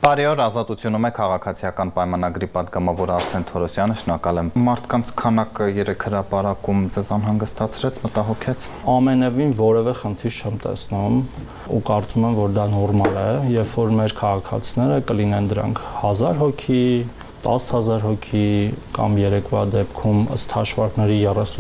Բարի օր, Ազատությունում է քաղաքացիական պայմանագրի պատգամավոր Արսեն Թորոսյանը, շնորհակալ եմ։ Մարդկանց քանակը 3 հրապարակում ձեզ անհանգստացրեց, մտահոգեց։ Ամենևին որևէ խնդիր չեմ տեսնում ու կարծում եմ, որ դա նորմալ է, երբ որ մեր քաղաքացիները կլինեն դրանք 1000 հոգի, 10,000 հոգի կամ երեկվա դեպքում ըստ հաշվարկների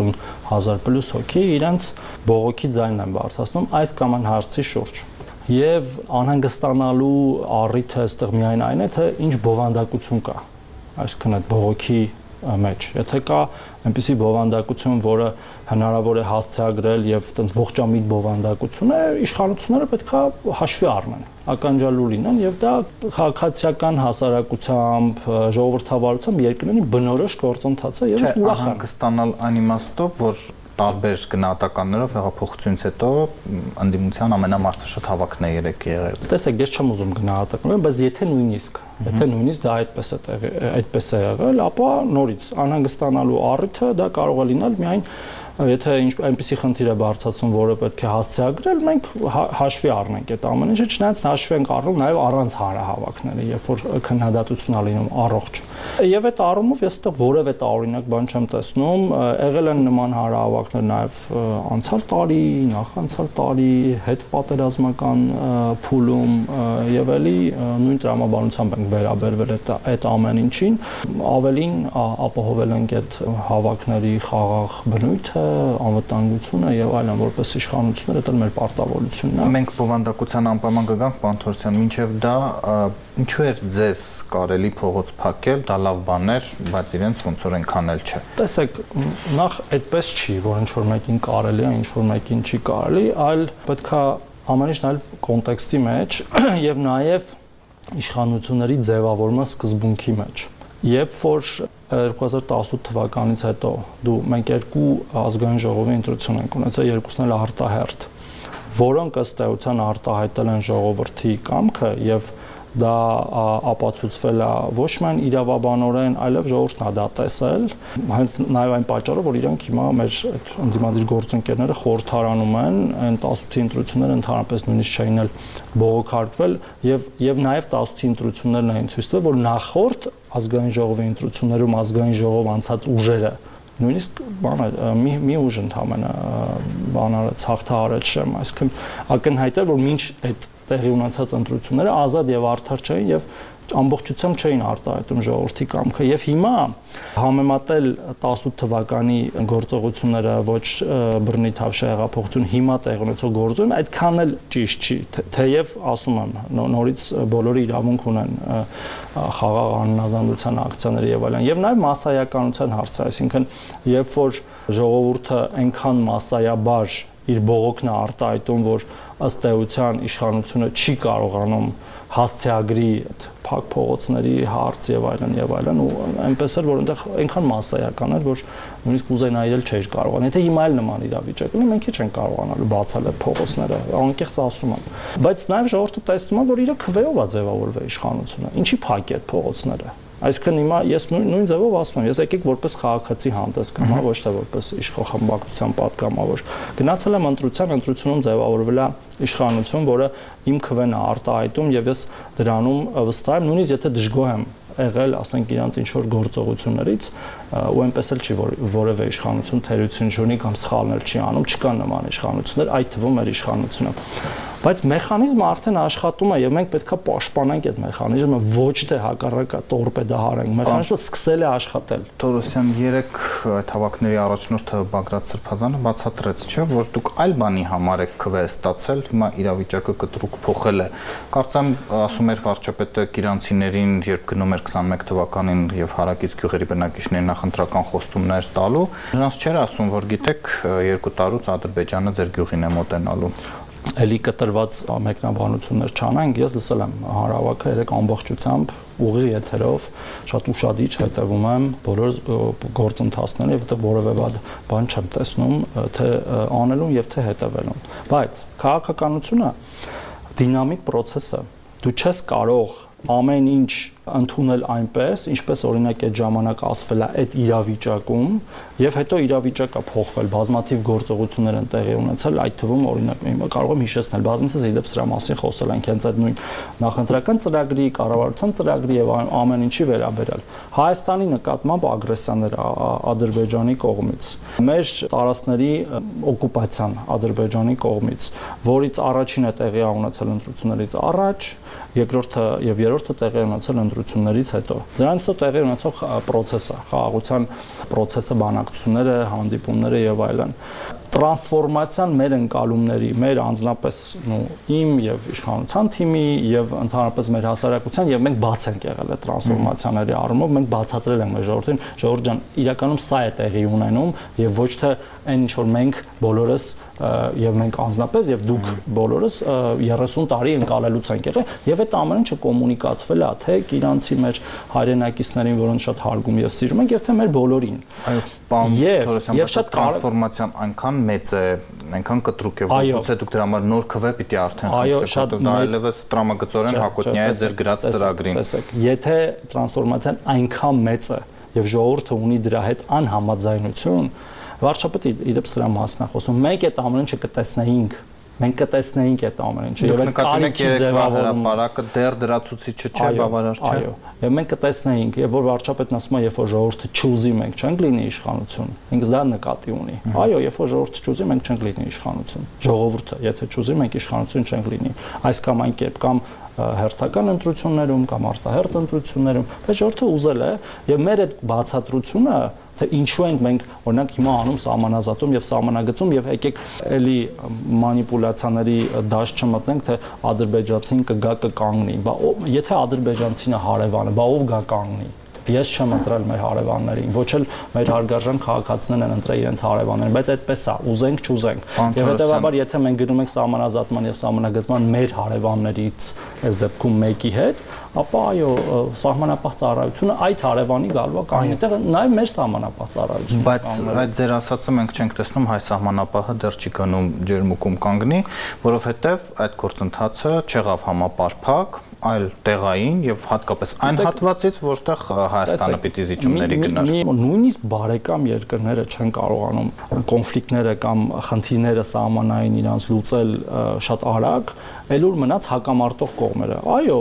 30,000 պլյուս հոգի իրենց բողոքի ձայնն են բարձրացնում այս կամ այն հարցի շուրջ։ Եվ անհանգստանալու առիթը այստեղ միայն այն է, թե ինչ բովանդակություն կա, այսինքն այդ բողոքի մեջ։ Եթե կա այնպիսի բովանդակություն, որը հնարավոր է հասցեագրել եւ այդպես ողջամիտ բովանդակություն է, իշխանությունները պետք է հաշվի առնեն, ականջալու լինեն եւ դա քաղաքացիական հասարակությամբ, ժողովրդավարությամբ երկրների բնորոշ գործընթաց է եւ ուրախ անհանգստանալ այն իմաստով, որ տարբեր գնահատականներով հեղափոխությունից հետո ընդդիմության ամենամարդաշատ հավաքն է եղել։ Տեսեք, ես չեմ ուզում գնահատականներ, բայց եթե նույնիսկ դա այդպես է եղել, ապա նորից անհանգստանալու առիթը դա կարող է լինել միայն եթե այնպիսի խնդիր է բարձրացում, որը պետք է հասցեագրել, մենք հաշվի առնենք այդ ամեն ինչը, չնայած հաշվի ենք առնում նաև առանց հանրահավաքների, երբ որ քննադատությունն է լինում առողջ։ Եվ այդ առումով ես այդտեղ որևէ տարօրինակ բան չեմ տեսնում, եղել են նման հանրահավաքներ նաև անցյալ տարի, նախանցյալ տարի, հետպատերազմական փուլում եւ էլի նույն տրամաբանությամբ ենք վերաբերվել այդ ամեն ինչին, ավելին ապահովել ենք այդ հավաքների խաղաղ բնույթը, անվտանգությունը եւ այլն, որպես իշխանություններ, դա մեր պարտավորությունն է։ Մենք բովանդակության անպայման կգանք, պարոն Թորոսյան, մինչեւ դա ինչու էր ձեզ կարելի փողոց փակել, դա լավ բան էր, բայց իրենց ոնց որ այնքան էլ չէ։ Տեսեք, նախ այդպես չի, որ ինչ որ մեկին կարելի է, ինչ որ մեկին չի կարելի, այլ պետքա ամեն ինչ նայել կոնտեքստի մեջ եւ նաեւ իշխանությունների ձևավորման սկզբունքի մեջ։ Երբ որ 2018 թվականից հետո մենք երկու ազգային ժողովի ընտրություն ենք ունեցել, երկուսն էլ արտահերթ, որոնք ըստ էության արտահայտել են ժողովրդի կամքը եւ դա ապացուցվել է ոչ միայն իրավաբանորեն, այլև ժողովուրդն է դա տեսել, հենց նաև այն պատճառով, որ իրանք հիմա մեր ընդդիմադիր գործընկերները խորհրդարանում են, այն 18-ի ընտրությունները ընդհանրապես նույնիսկ չէին էլ բողոքարկվել եւ նաև 18-ի ընտրություններն էին ցույց տվել, որ նախորդ ազգային ժողովի ընտրություններում ազգային ժողով անցած ուժերը նույնիսկ մի ուժ ընդհանրապես ցաղթահարել չեմ, այսինքն ակնհայտ է, որ մինչ այդ տեղի ունեցած ընտրությունները ազատ եւ արդար չէին եւ ամբողջությամբ չէին արտահայտում ժողովրդի կամքը եւ հիմա համեմատել 18 թվականի գործողությունները ոչ բռնի թավշյա հեղափոխություն հիմա տեղ ունեցող գործողություն այդքան էլ ճիշտ չի թեև ասում եմ նորից բոլորը իրավունք ունեն խաղաղ անհնազանդության ակցիաների եւ այլն եւ նաեւ մասսայականության հարցը այսինքն երբ որ ժողովուրդը այնքան մասսայաբար իր բողոքն է արտահայտում որ ըստ էության իշխանությունը չի կարողանում հասցեագրի փակ փողոցների հարց եւ այլն ու այնպես էր որ այնտեղ այնքան մասսայական էր որ նույնիսկ ուզենայել չէր կարողան եթե հիմա էլ նման իրավիճակ ունի մենք չենք կարողանալու բացել այդ փողոցները անկեղծ ասում եմ բայց նաեւ ժողովուրդը տեսնում է որ իր քվեով է ձևավորվել իշխանությունը ինչի փակի այդ փողոցները այսինքն հիմա ես նույն ձևով ասում եմ ես եկեք որպես քաղաքացի հանդես գամ ոչ թե որպես իշխողամբակցության պատգամավոր գնացել եմ ընտրությունում ձևավորվել է իշխանություն որը իմ քվեն է արտահայտում եւ ես դրանում վստահ եմ նույնիսկ եթե դժգոհ եմ եղել ասենք իրանց ինչ որ գործողություններից ու այնպես էլ չի որ որևէ իշխանություն թերություն չունի կամ սխալներ չի անում չկան նման իշխանություններ այդ թվում մեր իշխանությունը բայց մեխանիզմը արդեն աշխատում է եւ մենք պետքա պաշտպանենք այդ մեխանիզմը ոչ թե հակառակը տորպեդահարենք մեխանիզմը սկսել է աշխատել Թորոսյան 3 այդ հավաքների առաջնորդը Բագրատ Սրբազանը բացատրեց չէ որ դուք այլ բանի համար եք քվե ստացել հիմա իրավիճակը կտրուկ փոխել է կարծեմ ասում էր վարչապետը Կիրանցիներին երբ գնում էր 21 թվականին եւ հարակից գյուղերի բնակիչներին նախընտրական խոստումներ տալու նրանց չէր ասում որ գիտեք 2 տարուց Ադրբեջանը ձեր գյուղին է մոտենալու Էլի կտրված մեկնաբանություններ չանենք, ես լսել եմ հանրահավաքը երեք ամբողջությամբ ուղիղ եթերով շատ ուշադիր հետևում եմ բոլոր գործընթացներին եւ որևէ բան չեմ տեսնում թե անելուն եւ թե հետևելուն բայց քաղաքականությունը դինամիկ process է դու չես կարող ամեն ինչ ընդունել այնպես, ինչպես օրինակ այդ ժամանակ ասվել է այդ իրավիճակում, եւ հետո իրավիճակը փոխվել, բազմաթիվ գործողություններ են տեղի ունեցել, այդ թվում օրինակ կարող եմ հիշեցնել, բազմիցս իդեպ սրա մասին խոսել ենք հենց այդ նույն նախընտրական ծրագրի, կառավարության ծրագրի եւ ամեն ինչի վերաբերյալ։ Հայաստանի նկատմամբ ագրեսիաներ Ադրբեջանի կողմից, մեր տարածքների օկուպացիան Ադրբեջանի կողմից, որից առաջինը տեղի ունեցել ընտրություններից առաջ, երկրորդը եւ երրորդը տեղի ունեցել ընտրություններից հետո։ Դրանից հետո տեղի ունեցող process-ը, խաղաղության process-ը, բանակցությունները, հանդիպումները եւ այլն։ Տրանսֆորմացիան մեր ընկալումների, մեր անձնապես իմ եւ իշխանության թիմի եւ ընդհանրապես մեր հասարակության եւ մենք բաց ենք եղել այդ տրանսֆորմացիաների առումով, մենք բացատրել ենք մեր ժողովրդին, ժողովուրդ ջան, իրականում սա է տեղի ունենում եւ ոչ թե այն ինչ որ մենք բոլորս եւ մենք անձնապես եւ դուք բոլորս 30 տարի ընկալելուց ենք եղել եւ այդ ամեն ինչը կոմունիկացվել է թե իրանցի մեր հայրենակիցներին, որոնց շատ հարգում եւ սիրում ենք եւ թե մեր բոլորին։ Այո, եւ շատ տրանսֆորմացիան այնքան մեծ է, այնքան կտրուկ է, որ գուցե դուք դրա համար նոր քվե պիտի արդեն խնդրեք, դա այլևս տրամագծորեն հակոտնյա է ձեր գրած ծրագրին։ Տեսեք, եթե տրանսֆորմացիան այնքան մեծ է եւ ժողովուրդը ունի դրա հետ անհամաձայնություն, վարչապետը իդեպ սրա մասն է խոսում։ Մենք այդ ամեն ինչը կտեսնեինք, մենք կտեսնեինք այդ ամեն ինչը եւ այդ կարիքի ձևավորումը դեռ դրա ցուցիչը չէ, բավարար չէ։ Այո, եւ մենք կտեսնեինք, եւ որ վարչապետն ասում է, երբ որ ժողովուրդը չուզի, մենք չենք լինի իշխանություն, ինքս դա նկատի ունի։ Այո, երբ որ ժողովուրդը չուզի, մենք չենք լինի իշխանություն։ Ժողովուրդը, եթե չուզի, մենք իշխանություն չենք լինի։ Այս կամ այն կերպ կամ հերթական ընտրություններում կամ արտահերթ ընտրություններում, բայց ժողովուրդը ուզել է եւ մեր այդ բացատրությունը թե ինչու ենք մենք օրինակ հիմա անում սահմանազատում եւ սահմանագծում եւ եկեք էլի մանիպուլյացիաների դաշտ չմտնենք թե ադրբեջանցին կգա կկանգնի, բա եթե ադրբեջանցին է հարևանը, բա ով գա կանգնի։ Ես չեմ ընտրել մեր հարևաններին, ոչ էլ մեր հարգարժան քաղաքացիներն են ընտրել իրենց հարևաններին, բայց այդպես է, ուզենք, չուզենք։ Եվ հետեւաբար, եթե մենք գնում ենք սահմանազատման եւ սահմանագծման մեր հարևաններից, այս դեպքում մեկի հետ, ապա այո, սահմանապահ ծառայությունը այդ հարևանի գալու է կային տեղը, նաեւ մեր սահմանապահ ծառայությունը։ Բայց այդ ձեր ասածը մենք չենք տեսնում հայ սահմանապահը դեռ չի գնում ջերմուկում կանգնի, որովհետեւ այդ գործընթացը չեղավ համապարփակ, այլ տեղային եւ հատկապես այն հատվածից, որտեղ Հայաստանը պիտի զիջումների գնար։ Նույնիսկ բարեկամ երկրները չեն կարողանում կոնֆլիկտները կամ խնդիրները սահմանային իրանց լուծել շատ արագ, ելուր մնաց հակամարտող կողմերը։ Այո,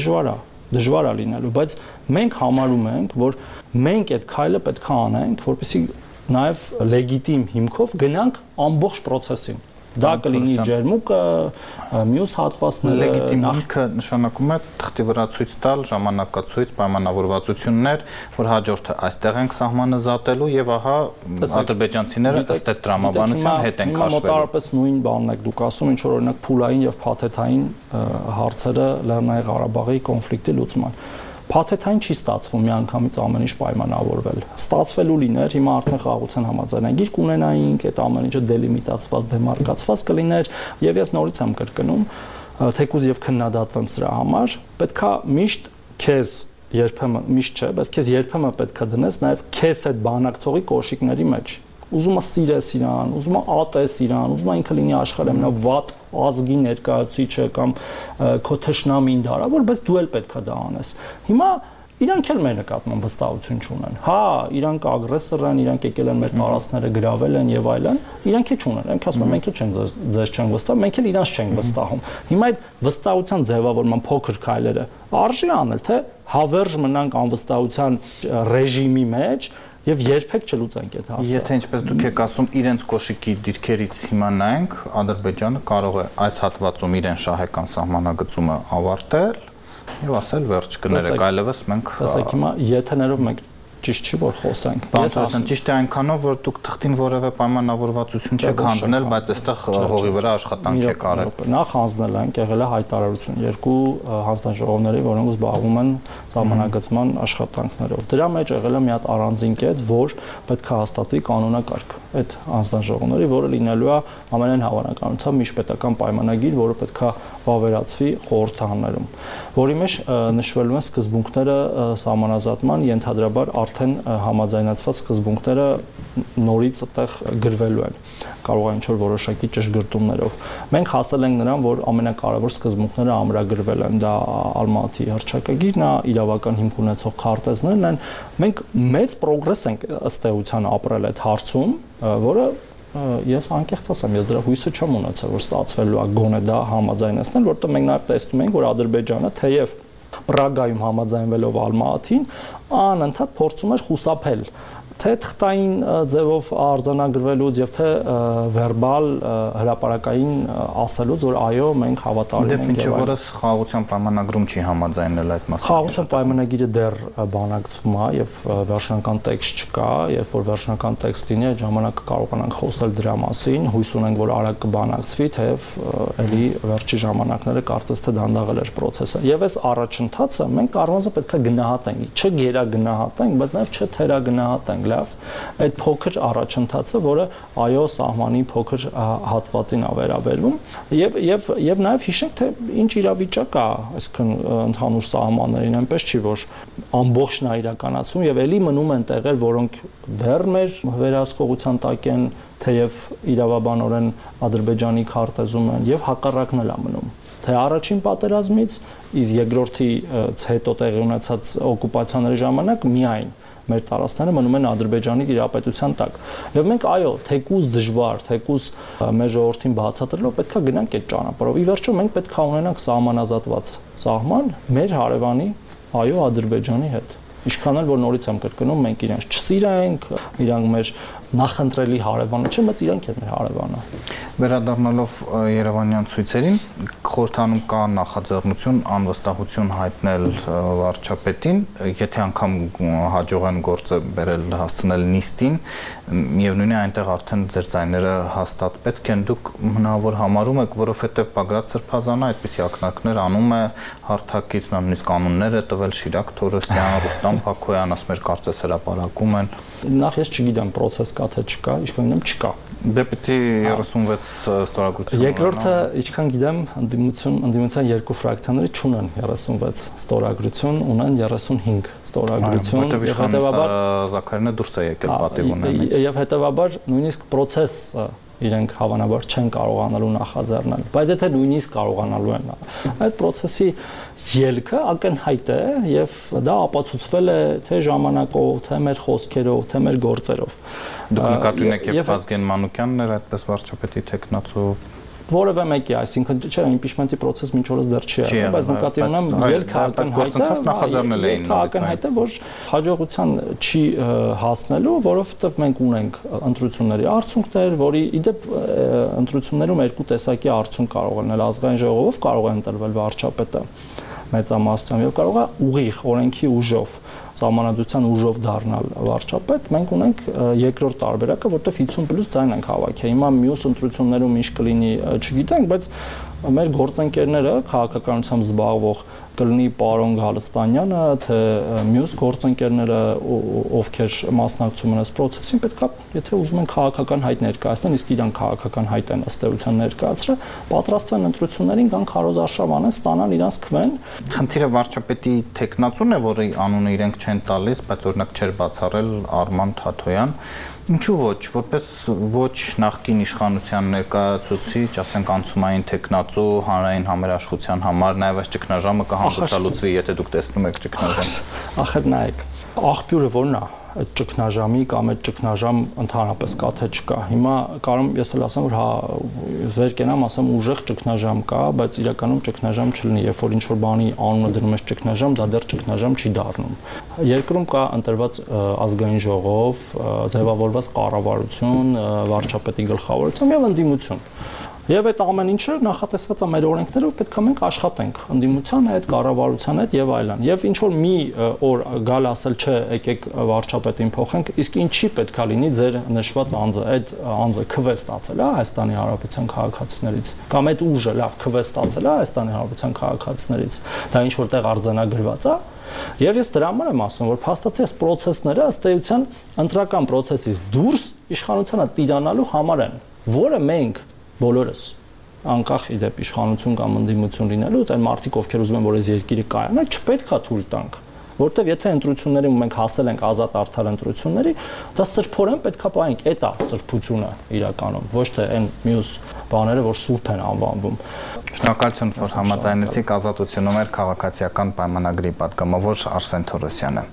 դժվար է լինելու, բայց մենք համարում ենք, որ մենք այդ քայլը պետք է անենք, որպեսզի նաեւ լեգիտիմ հիմքով գնանք ամբողջ process-ին։ Դա կլինի ջերմուկը, մյուս հատվածները, լեգիտիմ հիմքը նշանակում է թղթի վրա ցույց տալ ժամանակացույց, պայմանավորվածություններ, որ հաջորդը այստեղ ենք սահմանը զատելու եւ ահա ադրբեջանցիները ըստ այդ տրամաբանության հետ են քաշվելու։ Մոտարապես նույն բանն եք դուք ասում, ինչ որ օրինակ փուլային եւ փաթեթային հարցերը Լեռնային Ղարաբաղի կոնֆլիկտի լուծման։ Փաթեթային չի ստացվում միանգամից ամեն ինչ պայմանավորվել։ Ստացվելու լիներ, հիմա արդեն խաղաղության համաձայնագիր կունենայինք, այդ ամեն ինչը դելիմիտացված, դեմարկացված կլիներ, եւ ես նորից եմ կրկնում, թեկուզ եւ քննադատվեմ սրա համար, պետքա միշտ քեզ երբեմն միշտ չէ, բայց քեզ երբեմն պետքա դնես նաեւ քեզ այդ բանակցողի կոշիկների մեջ։ Ուզում է սիրես իրան, ուզում է ատես իրան, ուզում է ինքը լինի աշխարհի ամենավատ ազգի ներկայացուցիչը կամ քո թշնամին դարավոր, բայց դու էլ պետքա դա անես։ Հիմա իրանք էլ մեր նկատմամբ վստահություն չունեն։ Հա, իրանք ագրեսոր են, իրանք եկել են մեր տարածքները գրավել են եւ այլն, իրանք էլ չունեն։ Մենք ասում ենք, մենք էլ չենք ձեզ չենք վստահում, մենք էլ իրանց չենք վստահում։ Հիմա այդ վստահության ձևավորման փոքր քայլերը արժի անել, թե հավերժ մնանք անվստահության ռեժիմի մեջ եւ երբեք չլուծենք այդ հարցը։ Եթե ինչպես դուք եք ասում, իրենց կոշիկի դիրքերից հիմա նայենք, Ադրբեջանը կարող է այս հատվածում իրեն շահեկան սահմանագծումը ավարտել եւ ասել վերջ կներեք, այլևս մենք տեսեք հիմա եթեներով մենք ճիշտ չի որ խոսենք։ Ես ասեմ, ճիշտ է այնքանով, որ դուք թղթին որևէ պայմանավորվածություն չեք հանձնել, բայց այստեղ հողի վրա աշխատանք եք արել։ Նախ հանձնել ենք, եղել է հայտարարություն երկու հանձնաժողովների, որոնք զբաղվում են սահմանագծման աշխատանքներով։ Դրա մեջ եղել է մի հատ առանձին կետ, որ պետք է հաստատվի կանոնակարգ այդ հանձնաժողովների, որը լինելու է ամենայն հավանականությամբ միջպետական պայմանագիր, որը պետք է վավերացվի խորհրդարաններում, որի մեջ նշվելու են սկզբունքները սահմանազատման ենթադրաբար արդեն համաձայնացված սկզբունքները նորից այդտեղ գրվելու են։ Կարող է ինչ-որ որոշակի ճշգրտումներով։ Մենք հասել ենք նրան, որ ամենակարևոր սկզբունքները ամրագրվել են, դա Ալմատի հռչակագիրն է, իրավական հիմք ունեցող քարտեզներն են։ Մենք մեծ պրոգրես ենք ըստ էության ապրել այդ հարցում, որը ես անկեղծ ասեմ, ես դրա հույսը չեմ ունեցել, որ ստացվելու է գոնե դա համաձայնեցնել, որտեղ մենք նաև տեսնում ենք, որ Ադրբեջանը թեև Պրագայում համաձայնվելով Ալմատին, անընդհատ փորձում էր խուսափել թե թղթային ձևով արձանագրվելուց եւ թե վերբալ հրապարակային ասելուց, որ այո, մենք հավատարիմ ենք։ Դե ինչ որը խաղաղության պայմանագրում չի համաձայնել այդ մասը։ Խաղաղության պայմանագիրը դեռ բանակցվում է եւ վերջնական տեքստ չկա, երբ որ վերջնական տեքստ լինի, այդ ժամանակ կարողանանք խոսել դրա մասին, հույս ունենք, որ արագ կբանակցվի, թեև էլի վերջի ժամանակները կարծես թե դանդաղել էր process-ը։ Եվ այս առաջընթացը մենք առանձնապես պետք է գնահատենք, չգերագնահատենք, բայց նաեւ չթերագնահատենք։ Լավ, այդ փոքր առաջընթացը, որը այո սահմանի փոքր հատվածին է վերաբերվում, եւ նաեւ հիշենք, թե ինչ իրավիճակ է, այսինքն ընդհանուր սահմաններին, այնպես չի, որ ամբողջն է իրականացում եւ ելի մնում են տեղեր, որոնք դեռ մեր վերահսկողության տակ են, թեև իրավաբանորեն Ադրբեջանի քարտեզում են եւ հակառակն էլ է մնում։ Թե առաջին պատերազմից, իսկ երկրորդից հետո տեղի ունեցած օկուպացիաների ժամանակ միայն մեր տարածքները մնում են Ադրբեջանի իրապետության տակ։ Եվ մենք այո, թեկուզ դժվար, թեկուզ մեր ժողովրդին բացատրելով պետք է գնանք այդ ճանապարհով։ Ի վերջո մենք պետք է ունենանք սահմանազատված սահման մեր հարևանի, այո, Ադրբեջանի հետ։ Ինչքան էլ որ նորից եմ կրկնում, մենք իրենց չսիրենք, իրանք մեր նախընտրելի հարևանը չէ, բայց իրանք են մեր հարևանը։ Վերադառնալով Երևանյան ցույցերին, խորհրդանում կա նախաձեռնություն անվստահություն հայտնել վարչապետին, եթե անգամ հաջողեն գործը բերել հասցնել նիստին, միևնույն է այնտեղ արդեն ձեր ձայները հաստատ պետք են, դուք հնարավոր համարում եք, որովհետև Բագրատ Սրբազանը այդպիսի ակնարկներ անում է հարթակից, նույնիսկ կանոններ է տվել Շիրակ Թորոսյան, Ռուստամ Փաքոյան, ասում էր կարծես հրապարակում են։ Նախ ես չգիտեմ process կա թե չկա, ինչքան գիտեմ չկա։ Դե պիտի 36 ստորագրություն։ Երկրորդը, ինչքան գիտեմ, ընդդիմության երկու ֆրակցիաները չունեն 36 ստորագրություն, ունեն 35 ստորագրություն, եւ հետեւաբար Զաքարյանը դուրս է եկել պատիվ ունեն։ Եվ հետեւաբար նույնիսկ process-ը իրենք հավանաբար չեն կարողանալու նախաձեռնել, բայց եթե նույնիսկ կարողանալու են, այդ process-ի ելքը ակնհայտ է եւ դա ապացուցվել է թե ժամանակով, թե մեր խոսքերով, թե մեր գործերով։ Դուք նկատի ունեք եւ Վազգեն Մանուկյանն էր այդպես վարչապետի տեխնացու որևէ մեկի, այսինքն չէ, իմպիչմենտի process մինչ օրս դեռ չի եղել, բայց նկատի ունեմ ելքը ակնհայտ է, որ հաջողության չի հասնելու, որովհետև մենք ունենք ընտրությունների արդյունքներ, որի իդեպ ընտրություններում երկու տեսակի արդյունք կարող են լինել, ազգային ժողովով կարող է ընտրվել վարչապետը մեծամասնությամբ եւ կարող է ուղիղ օրենքի ուժով սահմանադրության ուժով դառնալ վարչապետ, մենք ունենք երկրորդ տարբերակը, որտեղ 50+ ձայն ենք հավաքել։ Հիմա մյուս ընտրություններում ինչ կլինի, չգիտենք, բայց մեր գործընկերները քաղաքականությամբ զբաղվող կլինի պարոն Գալստանյանը, թե մյուս գործընկերները, ովքեր մասնակցում են այս process-ին, պետք է, եթե ուզում են քաղաքական հայտ ներկայացնեն, իսկ իրանք քաղաքական հայտ են ըստ էության ներկայացրել, պատրաստվեն ընտրություններին, կան քարոզարշավ անեն, ստանան իրանց քվեն։ Խնդիրը վարչապետի տեխնացուն է, որի անունը իրենք չեն տալիս, բայց օրինակ չէր բացառել Արման Թաթոյան։ Ինչու ոչ, որպես ոչ նախկին իշխանության ներկայացուցիչ, ասենք անցումային տեխնացու հանրային համերաշխության համար, նաև այս ճգնաժամը կհանդուրժալուծվի, եթե դուք տեսնում եք ճգնաժամ։ Ախր նայեք, աղբյուրը ո՞րն է այդ ճգնաժամի կամ այդ ճգնաժամ ընդհանրապես կա թե չկա։ Հիմա կարում ես էլ ասեմ, որ հա վեր կենամ, ասեմ ուժեղ ճգնաժամ կա, բայց իրականում ճգնաժամ չլինի, երբ որ ինչ-որ բանի անունը դնում ես ճգնաժամ, դա դեռ ճգնաժամ չի դառնում։ Երկրում կա ընտրված ազգային ժողով, ձևավորված կառավարություն, վարչապետի գլխավորությամբ եւ ընդդիմություն։ Եվ այդ ամեն ինչը նախատեսված է մեր օրենքներով, պետք է մենք աշխատենք ընդդիմության հետ, կառավարության հետ եւ այլն։ Եվ ինչ որ մի օր գալ ասել, չէ, եկեք վարչապետին փոխենք, իսկ ինչի պետք է լինի ձեր նշված անձը, այդ անձը քվե ստացել է Հայաստանի Հանրապետության քաղաքացիներից, կամ այդ ուժը լավ քվե ստացել է Հայաստանի Հանրապետության քաղաքացիներից, դա ինչ որտեղ արձանագրված է։ Եվ ես դրա համար եմ ասում, որ փաստացի այս process-ները ըստ էության ընտրական process-ից դուրս իշխանությանը տիրանալու համար են, որը մենք բոլորս անկախ իդեպ իշխանություն կամ ընդդիմություն լինելուց, այն մարդիկ, ովքեր ուզում են, որ այս երկիրը կայանա, չպետք է թույլ տանք, որովհետև եթե ընտրությունների մենք հասել ենք ազատ արդար ընտրությունների, դա սրբորեն պետքա պահենք, այդ է սրբությունը իրականում, ոչ թե այն մյուս բաները, որ սուրբ են անվանվում։ Շնորհակալություն, որ համաձայնեցիք Ազատությունում էր քաղաքացիական պայմանագրի պատգամավոր Արսեն Թորոսյանը։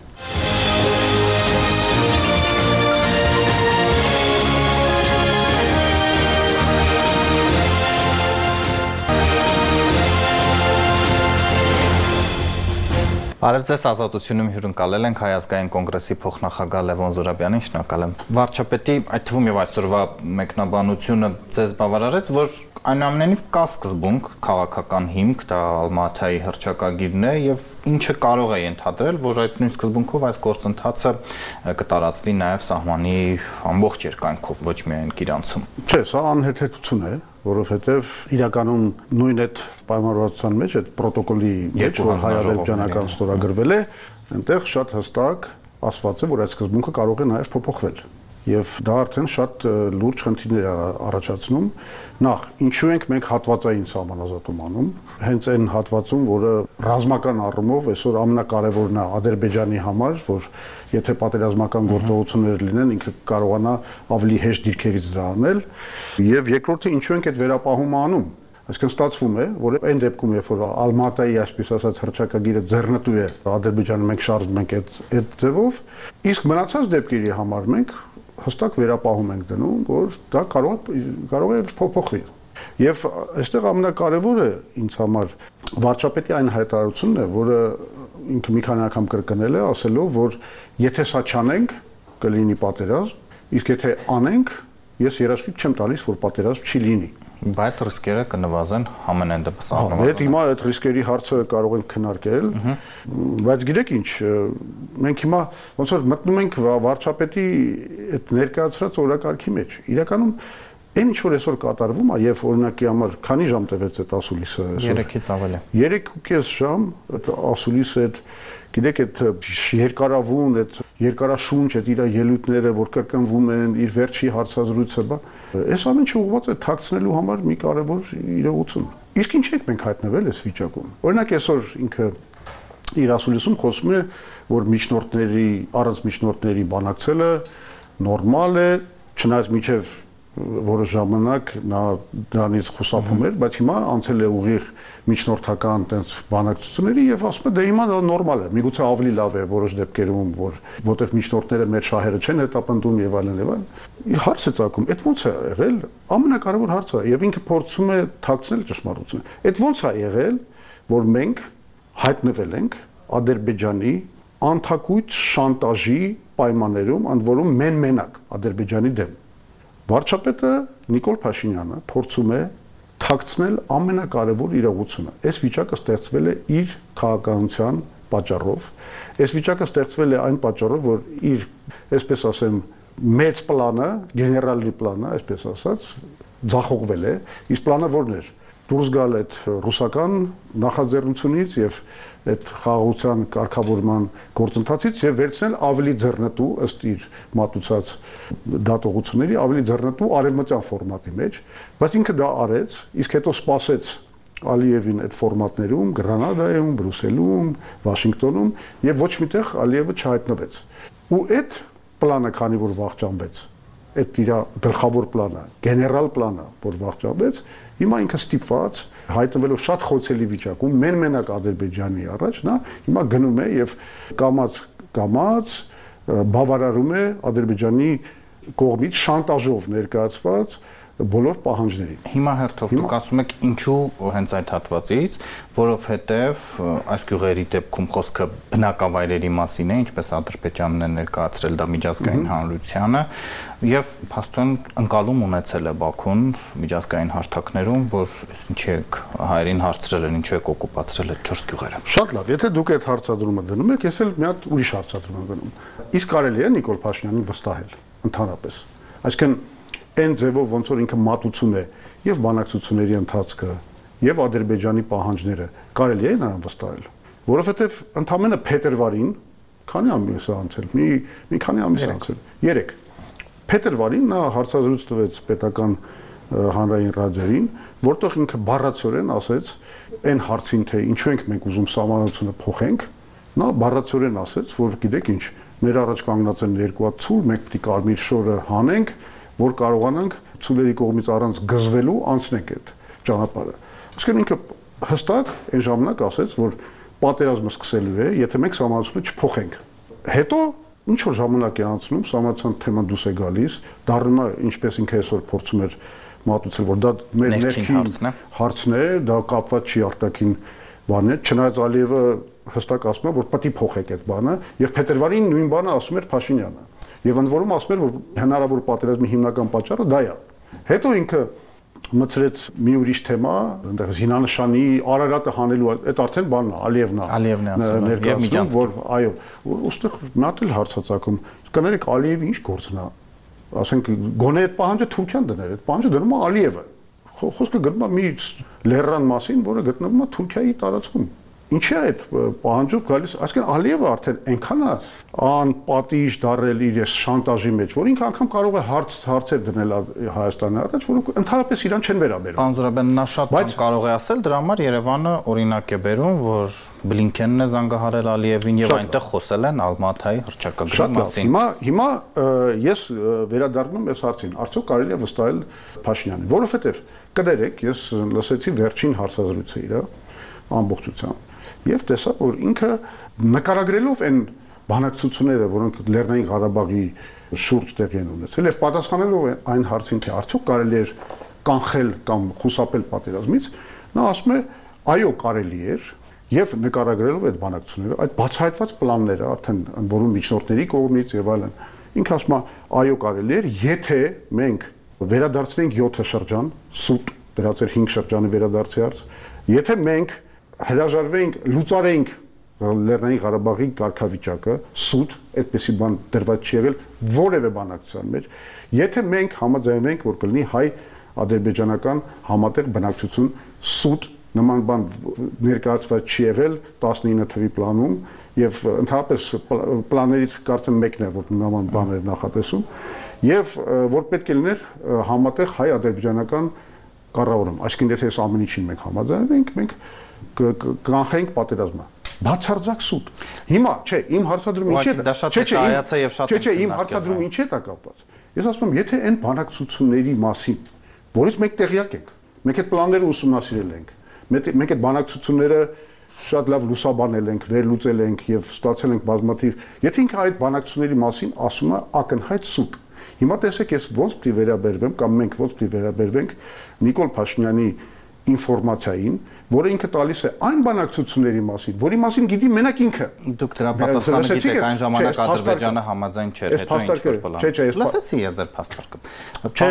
Արև ձեզ Ազատությունում հյուրընկալել ենք Հայ ազգային կոնգրեսի փոխնախագահ Լևոն Զուրաբյանին, շնորհակալ եմ։ Վարչապետի այդ թվում եւ այսօրվա մեկնաբանությունը ձեզ բավարարեց, որ այնուամենայնիվ կա սկզբունք, քաղաքական հիմք, դա Ալմատայի հռչակագիրն է եւ ինչը կարող է ենթադրել, որ այդ նույն սկզբունքով այս գործընթացը կտարածվի նաեւ սահմանի ամբողջ երկայնքով, ոչ միայն Գիրանցում։ Չէ, սա անհեթեթություն է, որովհետեւ իրականում նույն այդ պայմանավորվածության մեջ, այդ պրոտոկոլի մեջ, որ հայ-ադրբեջանական ստորագրվել է, այնտեղ շատ հստակ ասված է, որ այդ սկզբունքը կարող է նաեւ փոփոխվել։ Եվ դա արդեն շատ լուրջ խնդիրներ է առաջացնում։ Նախ, ինչու ենք մենք հատվածային սահմանազատում անում, հենց այն հատվածում, որը ռազմական առումով այսօր ամենակարևորն է Ադրբեջանի համար, որ եթե պատերազմական գործողություններ լինեն, ինքը կարողանա ավելի հեշտ դիրքերից դա անել, եւ երկրորդը ինչու ենք այդ վերապահումը անում։ Այսինքն ստացվում է, որ այն դեպքում, երբ որ Ալմատայի, այսպես ասած, հռչակագիրը ձեռնտու է Ադրբեջանը, մենք շարժվում ենք այդ ձևով, իսկ մնացած դեպքերի համար մենք հստակ վերապահում ենք դնում, որ դա կարող է փոփոխվի։ Եվ այստեղ ամենակարևորը ինձ համար վարչապետի այն հայտարարությունն է, որը ինքը մի քանի անգամ կրկնել է, ասելով, որ եթե սա չանենք, կլինի պատերազմ, իսկ եթե անենք, ես երաշխիք չեմ տալիս, որ պատերազմ չի լինի։ Բայց ռիսկերը կնվազեն համենայն դեպս առնվազն։ Այդ հիմա այդ ռիսկերի հարցը կարող ենք քննարկել, բայց գիտեք ինչ, մենք հիմա ոնց որ մտնում ենք վարչապետի այդ ներկայացրած օրակարգի մեջ։ Իրականում այն ինչ որ այսօր կատարվում է եւ օրինակի համար քանի ժամ տևեց այդ ասուլիսը այսօր 3-ից ավելի 3.5 ժամ այդ ասուլիսը այդ գիտեք այդ երկարավուն այդ երկարաշունչ այդ իր ելույթները որ կրկնվում են իր վերջի հարցազրույցը բա այս ամեն ինչը ուղղված է թաքցնելու համար մի կարևոր իրողություն իսկ ինչ եք մենք հայտնվել այս վիճակում օրինակ այսօր ինքը իր ասուլիսում խոսում է որ միջնորդների առանց միջնորդների բանակցելը նորմալ է չնայած միջև որը ժամանակ նա դրանից խուսափում էր, բայց հիմա անցել է ուղիղ միջնորդական տենց բանակցությունների եւ ասում է դե հիմա դա նորմալ է, միգուցե ավելի լավ է որոշ դեպքերում, որտեվ միջնորդները մեր շահերը չեն հետապնդում եւ այլն եւ այլն։ Հարց է ցակում, այդ ո՞նց է եղել, ամենակարևոր հարցը եւ ինքը փորձում է թաքցնել ճշմարտությունը։ Այդ ո՞նց է եղել, որ մենք հայտնվել ենք Ադրբեջանի անթակույց շանտաժի պայմաններում, ընդ որում մենակ Ադրբեջանի դեմ։ Վարչապետը Նիկոլ Փաշինյանը փորձում է թաքցնել ամենակարևոր իրողությունը։ Այս վիճակը ստեղծվել է իր քաղաքականության պատճառով։ Այս վիճակը ստեղծվել է այն պատճառով, որ իր, այսպես ասեմ, մեծ պլանը, գեներալի պլանը, այսպես ասած, ձախողվել է։ Իսկ պլանը ո՞րն էր։ Դուրս գալ այդ ռուսական նախաձեռնությունից եւ այդ խաղաղության կարգավորման գործընթացից եւ վերցնել ավելի ձեռնտու ըստ իր մատուցած դատողությունների ավելի ձեռնտու արևմտյան ֆորմատի մեջ, բայց ինքը դա արեց, իսկ հետո սպասեց Ալիևին այդ ֆորմատներում, Գրանադայում, Բրյուսելում, Վաշինգտոնում եւ ոչ միտեղ Ալիևը չհայտնվեց։ Ու այդ պլանը քանի որ վախճանվեց, այդ իր գլխավոր պլանը, գեներալ պլանը, որ վախճանվեց, հիմա ինքը ստիպված հայտնվելով շատ խոցելի վիճակում մենակ Ադրբեջանի առաջ նա հիմա գնում է եւ կամած բավարարում է Ադրբեջանի կողմից շանտաժով ներկայացված բոլոր պահանջներին։ Հիմա հերթով դուք ասում եք ինչու հենց այդ հատվածից, որովհետև այս գյուղերի դեպքում խոսքը բնակավայրերի մասին է, ինչպես Ադրբեջանն է ներկայացրել դա միջազգային հանրությանը, եւ փաստորեն ընկալում ունեցել է Բաքուն միջազգային հարթակներում, որ ինչի եք հայերին հարցրել են, ինչու եք օկուպացրել այդ 4 գյուղերը։ Շատ լավ, եթե դուք այդ հարցադրումը դնում եք, ես էլ մի հատ ուրիշ հարցադրում եմ գնում։ Իսկ կարելի է Նիկոլ Փաշինյանին վստահել ընդհանրապես։ Այսինքն այն ձևով ոնց որ ինքը մատուցում է եւ բանակցությունների ընթացքը եւ Ադրբեջանի պահանջները կարելի է նրան վստահել որովհետեւ ընդամենը փետրվարին քանի ամիս է անցել մի քանի ամիս է անցել 3 փետրվարին նա հարցազրույց տվեց պետական հանրային ռադիոյին որտեղ ինքը բառացիորեն ասեց այն հարցին թե ինչու ենք մենք ուզում սահմանությունը փոխենք Նա բառացորեն ասեց, որ գիտեք ինչ, մեր առաջ կանգնած են երկու հատ ցուլ, մեկ պիտի կարմիր շորը հանենք, որ կարողանանք ցուլերի կողմից առանց գզվելու անցնենք այդ ճանապարհը։ Այսինքն ինքը հստակ այն ժամանակ ասեց, որ պատերազմը սկսելու է, եթե մենք սահմանությունը չփոխենք։ Հետո ինչ որ ժամանակ է անցնում, սահմանության թեման դուրս է գալիս, դառնում է ինչպես ինքը այսօր փորձում էր մատուցել, որ դա մեր ներքին հարցն է, դա կապված չի արտաքին բանն է, չնայած Ալիևը հստակ ասում է, որ պետք է փոխեք այդ բանը, եւ փետրվարին նույն բանը ասում էր Փաշինյանը։ Եվ ընդ որում ասում էր, որ հնարավոր պատերազմի հիմնական պատճառը դա է։ Հետո ինքը մցրեց մի ուրիշ թեմա, այնտեղ զինանշանի Արարատը հանելու, այդ արդեն բանն է, Ալիևն է ասում, եւ միջանցք, որ այո, ուստեղ մատել հարցածակում, կներեք Ալիևի ինչ գործն է, ասենք գոնե այդ պահանջը Թուրքիան դներ, այդ պահանջը դնում է Ալիևը։ Խոսքը գնում է մի լեռան մասին, որը գտնվում է Թուրքիայի տարածքում։ Ինչի է այդ պահանջով գալիս, այսինքն Ալիևը արդեն այնքան է անպատիժ դարել իր շանտաժի մեջ, որ ինքը անգամ կարող է հարցեր դնել Հայաստանի առաջ, որոնք ընդհանրապես իրան չեն վերաբերում։ Պարոն Զուրաբյան, նա շատ բան կարող է ասել, դրա համար Երևանը օրինակ է բերում, որ Բլինքենն է զանգահարել Ալիևին եւ այնտեղ խոսել են Ալմաթայի հռչակագրի մասին։ Հիմա ես վերադառնում եմ այս հարցին, արդյոք կարելի է վստահել Փաշինյանին, որովհետեւ կներեք, ես լսեցի վերջին հարցազրույցը իր ամբողջությամբ եւ տեսա, որ ինքը նկարագրելով այն բանակցությունները, որոնք Լեռնային Ղարաբաղի շուրջ տեղի են ունեցել, եւ պատասխանելով այն հարցին, թե արդյոք կարելի էր կանխել կամ խուսափել պատերազմից, նա ասում է, այո, կարելի էր, եւ նկարագրելով այդ բանակցությունները, այդ բացահայտված պլանները, արդեն որում միջնորդների կողմից եւ այլն, ինքը ասում է, այո, կարելի էր, եթե մենք վերադարձնենք 7 շրջան, սուտ դրած էր 5 շրջանի վերադարձի հարց, եթե մենք հրաժարվենք, լուծարենք Լեռնային Ղարաբաղի կարգավիճակը, սուտ, այդպեսի բան դրված չի եղել որևէ բանակցության մեջ, եթե մենք համաձայնվենք, որ կլինի հայ-ադրբեջանական համատեղ բնակչություն, սուտ, նման բան ներկայացված չի եղել 19 թվի պլանում եւ ընդհանրապես պլաներից կարծեմ մեկն է, որ նման բաներ նախատեսում եւ որ պետք է լիներ համատեղ հայ-ադրբեջանական կառավարում, այսինքն եթե այս ամեն ինչին մենք համաձայնվենք, մենք կանխենք պատերազմը։ Բացարձակ սուտ։ Հիմա, չէ, իմ հարցադրումը ինչ է։ Չէ, իմ հարցադրումը ինչ է դա կապված։ Ես ասում եմ, եթե այն բանակցությունների մասին, որից մենք տեղյակ ենք, մենք այդ պլանները ուսումնասիրել ենք, մենք այդ բանակցությունները շատ լավ լուսաբանել ենք, վերլուծել ենք եւ ստացել ենք բազմաթիվ, եթե ինքը այդ բանակցությունների մասին ասում է ակնհայտ սուտ։ Հիմա տեսեք, ես ոնց պիտի վերաբերվեմ կամ մենք ոնց պիտի վերաբերվենք Նիկոլ Փաշինյանի ինֆորմացիային, որը ինքը տալիս է այն բանակցությունների մասին, որի մասին գիտի մենակ ինքը։ Դուք դրա պատասխանը գիտեք, այն ժամանակ Ադրբեջանը համաձայն չէր, հետո ինչ որ բան։ Չէ, լսեցի ես ձեր փաստարկը։ Չէ,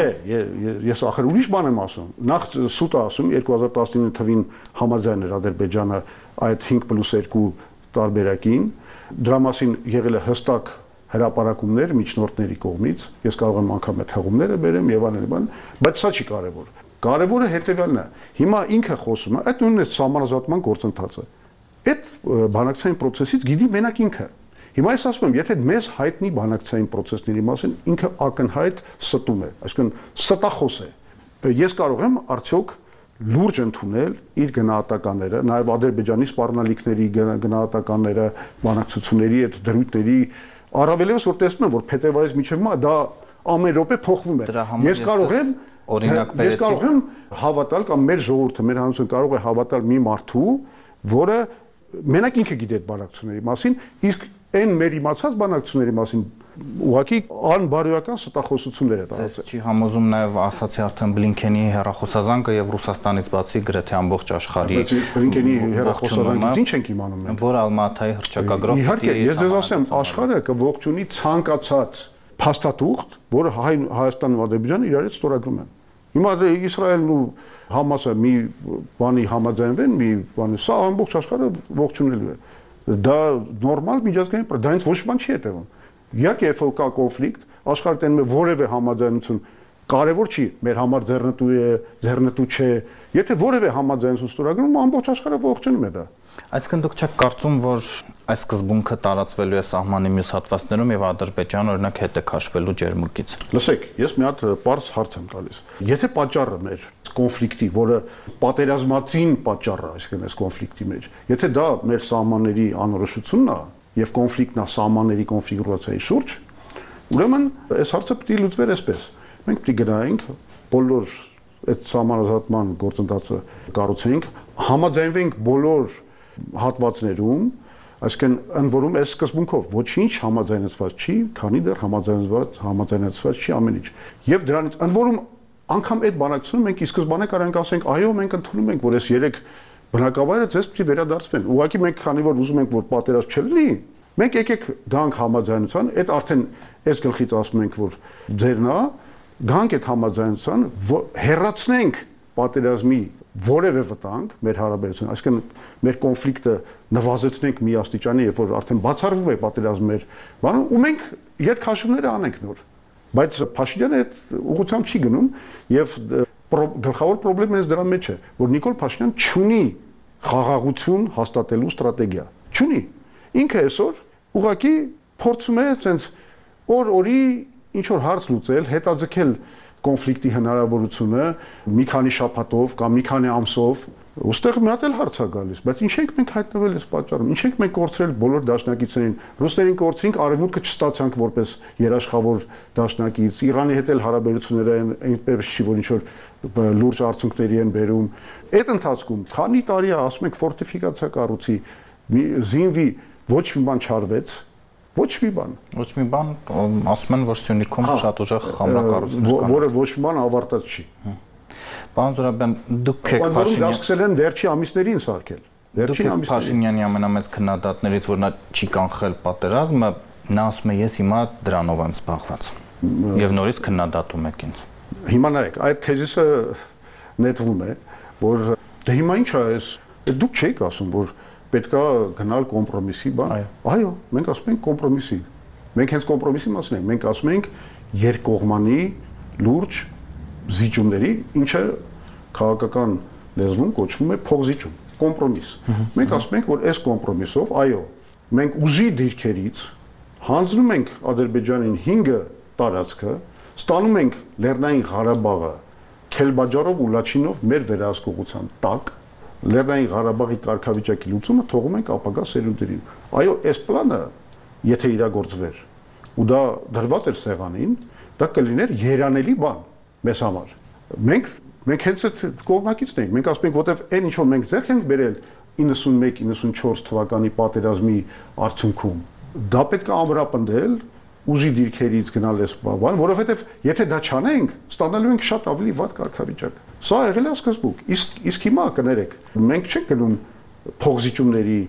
ես ախր ուրիշ բան եմ ասում։ Նախ սուտը ասում 2019 թվին համաձայն էր Ադրբեջանը այդ 5+2 տարբերակին, դրա մասին եղել է հստակ հրապարակումներ միջնորդների կողմից, ես կարող եմ անգամ այդ հղումները բերեմ եւ այլն, բայց սա չի կարեւոր։ Կարևորը հետեւյալն է։ Հիմա ինքը խոսում է, այդ նույնն է սահմանազատման գործընթացը։ Այդ բանակցային process-ից գիտի մենակ ինքը։ Հիմա ես ասում եմ, եթե մեզ հայտնի բանակցային process-ների մասին ինքը ակնհայտ ստում է, այսինքն ստախոս է։ Ես կարող եմ արդյոք լուրջ ընդունել իր գնահատականները, նաեւ Ադրբեջանի սպառնալիքների գնահատականները, բանակցությունների այդ դրույթների առավելևս որ տեսնում եմ, որ փետրվարից մինչև մա դա ամեն րոպե փոխվում է։ Ես կարող եմ օրինակ բերեցի։ Ես կարող եմ հավատալ կամ մեր ժողովուրդը, մեր հանրությունը կարող է հավատալ մի մարդու, որը մենակ ինքը գիտի այդ բանակցությունների մասին, իսկ այն մեր իմացած բանակցությունների մասին ուղղակի անբարոյական ստախոսություններ է տալիս։ Չի համոզում նաև ասացի արդեն Բլինքենի հեռախոսազանգը եւ Ռուսաստանից բացի գրեթե ամբողջ աշխարհի Բլինքենի հեռախոսազանգից ինչ ենք իմանում մենք, որ Ալմաթայի հռչակագրով իհարկե ես ձեզ ասեմ, աշխարհը կողջունի ցանկացած փաստաթուղթ, որը Հայաստանն ու Ադրբեջանը իրար հետ ստորագրում են։ Հիմա Իսրայելն ու Համասը մի բանի համաձայնվեն, մի բանի, սա ամբողջ աշխարհը ողջունելու է։ Դա նորմալ միջազգային, դրանից ոչ մի բան չի հետևում։ Իհարկե, երբ կա կոնֆլիկտ, աշխարհը տենում է որևէ համաձայնություն կարևոր չի, մեր համար ձեռնտու է, ձեռնտու չէ։ Եթե որևէ համաձայնություն ստորագրում, ամբողջ աշխարհը ողջունում է դա։ Այսինքն դուք չեք կարծում, որ այս սկզբունքը տարածվելու է սահմանի մյուս հատվածներում եւ Ադրբեջանը օրինակ հետ է քաշվելու ջերմուկից։ Լսեք, ես մի հատ պարզ հարց եմ տալիս։ Եթե պատճառը մեր կոնֆլիկտի, որը պատերազմածին պատճառը, այսինքն այս կոնֆլիկտի մեջ, եթե դա մեր սահմանների անորոշությունն է եւ կոնֆլիկտն է սահմանների կոնֆիգուրացիայի շուրջ, ուրեմն այս հարցը պետք է լուծվեր այսպես։ Մենք պետք է գնայինք բոլոր այդ սահմանազատման գործընթացը կառուցենք, համաձայնվենք բոլոր հատվածներում, այսինքն ընդ որում այս սկզբունքով ոչինչ համաձայնեցված չի, քանի դեռ համաձայնեցված չի ամեն ինչ։ Եվ դրանից ընդ որում անգամ այդ բանակցությունում մենք ի սկզբանե կարող ենք ասենք, այո, մենք ընդունում ենք, որ այս 3 բնակավայրը ձեզ պետք է վերադարձվեն։ Ուղղակի մենք քանի որ ուզում ենք, որ պատերազմ չլինի, մենք եկեք գանք համաձայնության, այդ արդեն այս գլխից ասում ենք, որ ձերն է, գանք այդ համաձայնության, հեռացնենք պատերազմի որևէ վտանգ մեր հարաբերություն, այսինքն մեր կոնֆլիկտը նվազեցնենք մի աստիճանի, երբ որ արդեն բացառվում է պատերազմը մեր բանը, ու մենք երկխաշումները անենք նոր։ Բայց Փաշինյանը այդ ուղղությամբ չի գնում եւ գլխավոր խնդրեմը դրա մեջ է, որ Նիկոլ Փաշինյանը չունի խաղաղություն հաստատելու ստրատեգիա։ Չունի։ Ինքը այսօր ուղղակի փորձում է այսպես օր-օրի ինչ որ հարց լուծել, հետաձգել կոնֆլիկտի հնարավորությունը մի քանի շաբաթով կամ մի քանի ամսով, ուստեղ մի հատ էլ հարց է գալիս, բայց ինչ ենք մենք հայտնվել այս պատճառում, ինչ ենք մենք կորցրել բոլոր դաշնակիցներին, ռուսներին կորցրինք, արևմուտքը չստացանք որպես երաշխավոր դաշնակից, Իրանի հետ էլ հարաբերությունները այնպես չի, որ ինչ որ լուրջ արդյունքների են բերում։ Այդ ընթացքում քանի տարի է ասում ենք ֆորտիֆիկացիա կառուցի, զինվի, ոչ մի բան չարվեց, ոչ մի բան, ասում են, որ Սյունիքում շատ ուժեղ խամրակառույցներ կան, որը ոչ մի բան ավարտած չի։ Պարոն Զուրաբյան, դուք եք Փաշինյանը սկսել են վերջի ամիսներին սարքել։ Վերջին ամիսներին Փաշինյանի ամենամեծ քննադատներից, որ նա չի կանխել պատերազմը, նա ասում է, ես հիմա դրանով եմ զբաղված։ Եվ նորից քննադատում եք ինձ։ Հիմա նայեք, այդ թեզիսը նետվում է, որ դե հիմա ինչ է, դուք չեք ասում, որ պետքա գնալ կոմպրոմիսի բան։ Այո, մենք ասում ենք կոմպրոմիսի։ Մենք հենց կոմպրոմիսի մասին ենք, մենք ասում ենք երկկողմանի լուրջ զիջումների, ինչը քաղաքական լեզվում կոչվում է փողզիջում, կոմպրոմիս։ Մենք ասում ենք, որ այս կոմպրոմիսով, այո, մենք ուժի դիրքերից հանձնում ենք Ադրբեջանին 5 տարածքը, ստանում ենք Լեռնային Ղարաբաղը Քելբաջարով ու Լաչինով մեր վերահսկողության տակ, Լեռնային Ղարաբաղի կարգավիճակի լուծումը թողում ենք ապագա սերունդերին։ Այո, այս պլանը, եթե իրագործվեր, ու դա դրված էր սեղանին, դա կլիներ երանելի բան մեզ համար։ Մենք հենց այդ կողմնակիցն ենք, մենք ասում ենք, որտեվ այն ինչ որ մենք ձեռք ենք բերել 91-94 թվականի պատերազմի արդյունքում, դա պետք է ամրապնդել ուժի դիրքերից գնալ այս բան, որովհետև եթե դա չանենք, ստանալու ենք շատ ավելի վատ կարգավիճակ։ Սա եղել է սկզբուք, իսկ հիմա կներեք, մենք չենք գնում փողզիջումների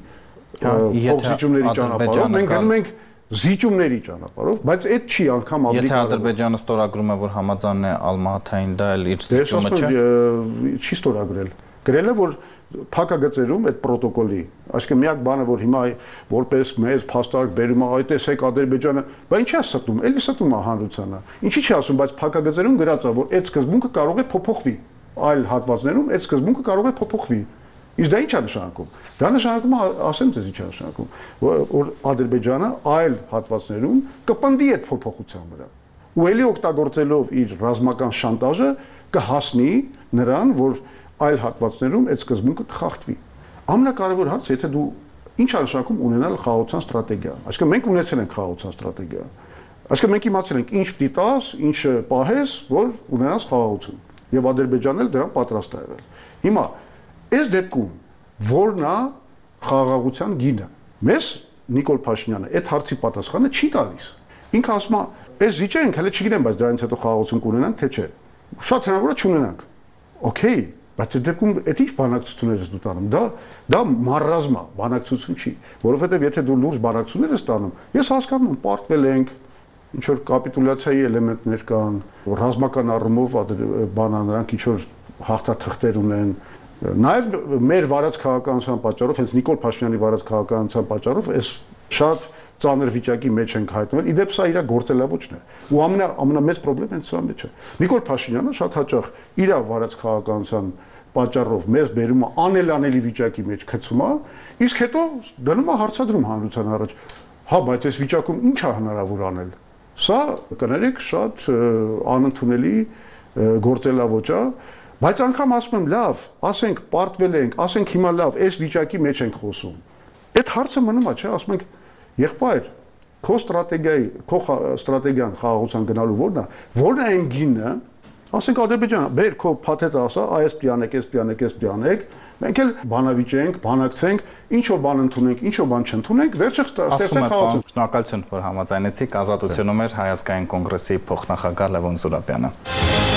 ճանապարհով, մենք գնում ենք զիջումների ճանապարհով, բայց այդ չի անգամ ավելի։ Եթե Ադրբեջանը ստորագրում է, որ համաձայն է Ալմահաթային, դա էլ իր զիջումը չէ։ Չի ստորագրել։ Գրել է, որ փակագծերում այդ պրոտոկոլի, այսինքն միակ բանը, որ հիմա որպես մեծ փաստարկ բերում է, այ տեսեք Ադրբեջանը, բայց ինչի է ստում, էլի ստում է հանրությանը։ Ինչի՞ չի ասում, բայց փակագծերում գրած է, որ այդ սկզբունքը կարող է փոփոխվի։ Այլ հատվածներում այդ սկզբունքը կարող է փոփոխվի։ Իսկ դա ի՞նչ է նշանակում։ Դա նշանակում է, ասեմ ձեզ ինչ է նշանակում, որ Ադրբեջանը այլ հատվածներում կպնդի այդ փոփոխության վրա։ Ու ելի օգտագործելով իր ռազմական շանտաժը կհասնի նրան, որ այլ հատվածներում այդ սկզբունքը կխախտվի։ Ամենակարևոր հարցը, եթե դու ինչ է նշանակում ունենալ խաղաղության ստրատեգիա։ Այսինքն մենք ունեցել ենք խաղաղության ստրատեգիա։ Այսինքն մենք իմացել ենք ինչ պիտի տաս, ինչ պահես, որ ունենաս խաղաղություն։ Եվ Ադրբեջանն էլ դրան պատրաստ է եղել։ Հիմա այս դեպքում որն է խաղաղության գինը։ Մեզ Նիկոլ Փաշինյանը այդ հարցի պատասխանը չի տալիս։ Ինքը ասում է, «Այս զիջենք, հələ չգիտեմ, բայց դրանից հետո խաղաղություն կունենանք, թե չէ»։ Շատ հնարավոր է չունենանք։ Okay, բայց այդ դեպքում այդ ինչ բանակցություններ ես դու տանում։ Դա մարրազմ է, բանակցություն չի, որովհետև եթե դու լուրջ բանակցություններ ես տանում, ես հասկանում եմ, պարտվել ենք, ինչ որ կապիտուլյացիայի էլեմենտներ կան, ռազմական առումով նրանք ինչ որ հաղթաթղթեր ունեն, նաև մեր վարած քաղաքականության պատճառով, հենց Նիկոլ Փաշինյանի վարած քաղաքականության պատճառով այս շատ ծանր վիճակի մեջ ենք հայտնվել։ Իդեպ սա իր գործելավոճն է։ Ու ամենամեծ խնդրը հենց սա մեջ է։ Նիկոլ Փաշինյանը շատ հաճախ իր վարած քաղաքականության պատճառով մեզ բերում է անելանելի վիճակի մեջ գցում է, իսկ հետո դնում է հարցադրում հանրության առաջ։ Հա, բայց այս վիճակում ինչ է հնարավոր անել։ Սա կներեք շատ անընդունելի գործելավոճ է, բայց անգամ ասում եմ, լավ, ասենք պարտվել ենք, ասենք հիմա լավ, այս վիճակի մեջ ենք խոսում։ Այդ հարցը մնում է, չէ, ասում ենք, եղբայր, քո ստրատեգիան խաղաղության գնալու որն է այն գինը, ասենք Ադրբեջանը, բեր քո փաթեթը ասա, այս պիանեք, մենք էլ բանավիճենք, բանակցենք, ինչ որ բան ընդունենք, ինչ որ բան չընդունենք, վերջը ստեղծենք խաղաղություն։ Շնորհակալություն, որ համաձայնեցիք, ազատությունում էր Հայ ազգային կոնգրեսի փոխնախագահ Լևոն Զուրաբյանը։